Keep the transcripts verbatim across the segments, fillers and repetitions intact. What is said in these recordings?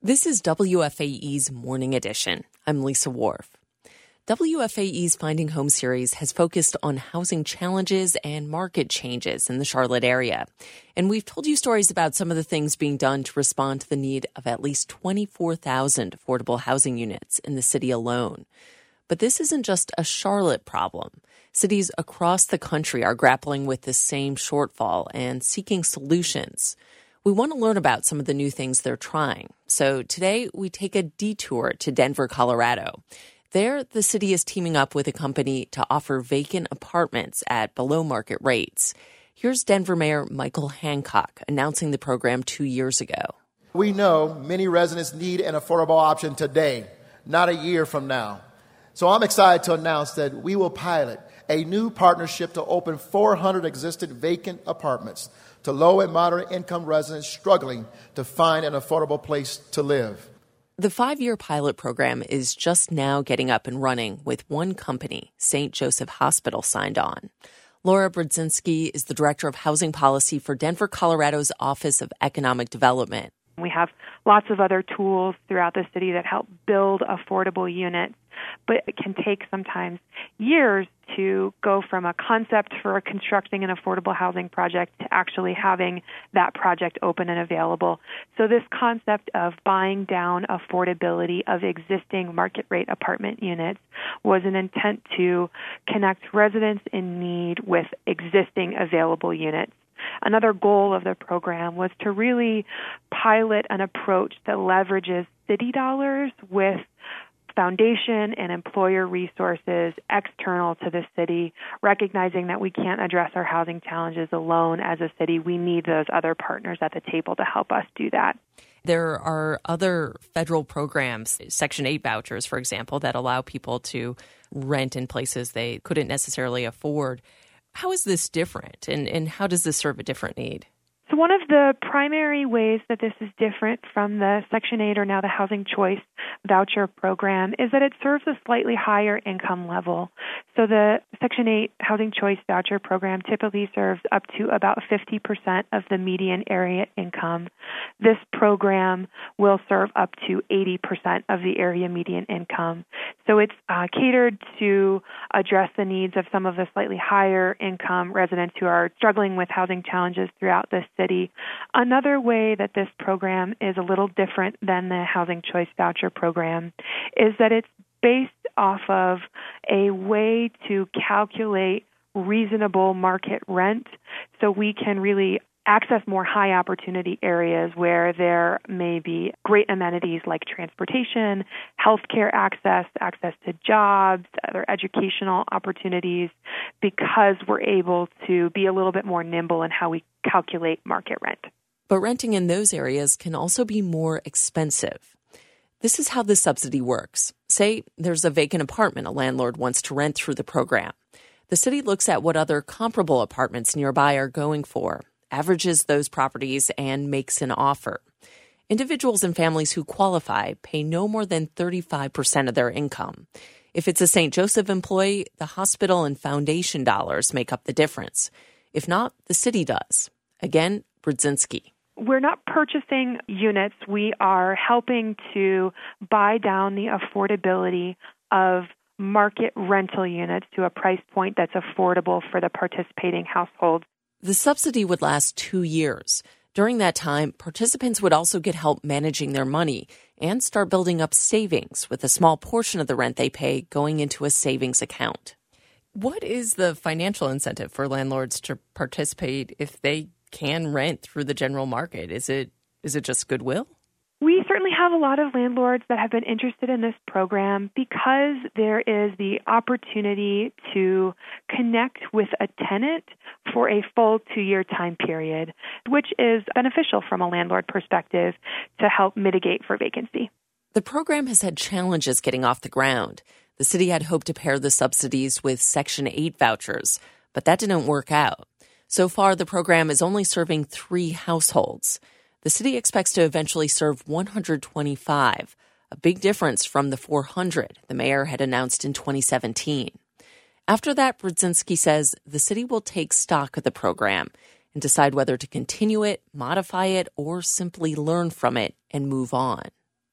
This is W F A E's Morning Edition. I'm Lisa Wharf. W F A E's Finding Home series has focused on housing challenges and market changes in the Charlotte area. And we've told you stories about some of the things being done to respond to the need of at least twenty-four thousand affordable housing units in the city alone. But this isn't just a Charlotte problem. Cities across the country are grappling with the same shortfall and seeking solutions. We want to learn about some of the new things they're trying. So today we take a detour to Denver, Colorado. There, the city is teaming up with a company to offer vacant apartments at below market rates. Here's Denver Mayor Michael Hancock announcing the program two years ago. We know many residents need an affordable option today, not a year from now. So I'm excited to announce that we will pilot a new partnership to open four hundred existing vacant apartments to low and moderate income residents struggling to find an affordable place to live. The five-year pilot program is just now getting up and running with one company, Saint Joseph Hospital, signed on. Laura Brudzinski is the Director of Housing Policy for Denver, Colorado's Office of Economic Development. We have lots of other tools throughout the city that help build affordable units, but it can take sometimes years to go from a concept for constructing an affordable housing project to actually having that project open and available. So this concept of buying down affordability of existing market rate apartment units was an intent to connect residents in need with existing available units. Another goal of the program was to really pilot an approach that leverages city dollars with foundation and employer resources external to the city, recognizing that we can't address our housing challenges alone as a city. We need those other partners at the table to help us do that. There are other federal programs, Section eight vouchers, for example, that allow people to rent in places they couldn't necessarily afford. How is this different, and, and how does this serve a different need? So one of the primary ways that this is different from the Section eight or now the Housing Choice voucher program is that it serves a slightly higher income level. So the Section eight Housing Choice voucher program typically serves up to about fifty percent of the median area income. This program will serve up to eighty percent of the area median income. So it's uh, catered to address the needs of some of the slightly higher income residents who are struggling with housing challenges throughout the city. Another way that this program is a little different than the Housing Choice Voucher program is that it's based off of a way to calculate reasonable market rent so we can really access more high opportunity areas where there may be great amenities like transportation, healthcare access, access to jobs, other educational opportunities, because we're able to be a little bit more nimble in how we calculate market rent. But renting in those areas can also be more expensive. This is how the subsidy works. Say there's a vacant apartment a landlord wants to rent through the program. The city looks at what other comparable apartments nearby are going for, averages those properties, and makes an offer. Individuals and families who qualify pay no more than thirty-five percent of their income. If it's a Saint Joseph employee, the hospital and foundation dollars make up the difference. If not, the city does. Again, Brudzinski. We're not purchasing units. We are helping to buy down the affordability of market rental units to a price point that's affordable for the participating households. The subsidy would last two years. During that time, participants would also get help managing their money and start building up savings with a small portion of the rent they pay going into a savings account. What is the financial incentive for landlords to participate if they can rent through the general market? Is it is it just goodwill? We certainly have a lot of landlords that have been interested in this program because there is the opportunity to connect with a tenant for a full two-year time period, which is beneficial from a landlord perspective to help mitigate for vacancy. The program has had challenges getting off the ground. The city had hoped to pair the subsidies with Section eight vouchers, but that didn't work out. So far, the program is only serving three households. The city expects to eventually serve one hundred twenty-five, a big difference from the four hundred the mayor had announced in twenty seventeen. After that, Brudzinski says the city will take stock of the program and decide whether to continue it, modify it, or simply learn from it and move on.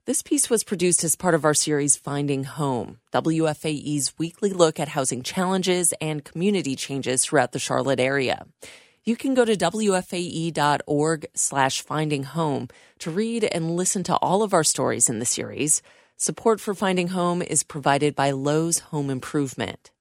This piece was produced as part of our series Finding Home, W F A E's weekly look at housing challenges and community changes throughout the Charlotte area. You can go to W F A E dot org slash finding home to read and listen to all of our stories in the series. Support for Finding Home is provided by Lowe's Home Improvement.